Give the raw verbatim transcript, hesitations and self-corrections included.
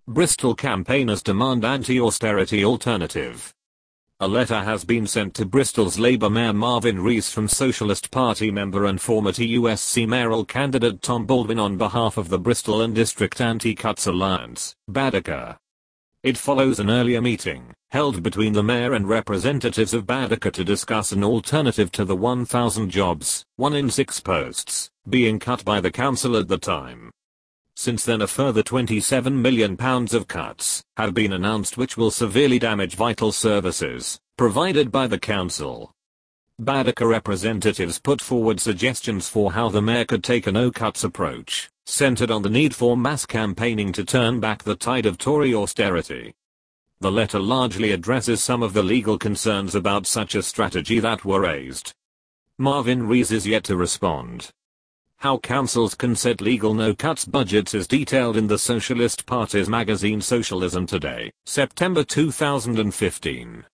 Bristol campaigners demand anti-austerity alternative. A letter has been sent to Bristol's Labour Mayor Marvin Rees from Socialist Party member and former T U S C mayoral candidate Tom Baldwin on behalf of the Bristol and District Anti-Cuts Alliance, Baedeker. It follows an earlier meeting, held between the mayor and representatives of Baedeker to discuss an alternative to the one thousand jobs, one in six posts, being cut by the council at the time. Since then a further twenty-seven million pounds of cuts have been announced which will severely damage vital services provided by the council. Baedeker representatives put forward suggestions for how the mayor could take a no-cuts approach, centered on the need for mass campaigning to turn back the tide of Tory austerity. The letter largely addresses some of the legal concerns about such a strategy that were raised. Marvin Rees is yet to respond. How councils can set legal no-cuts budgets is detailed in the Socialist Party's magazine Socialism Today, September two thousand fifteen.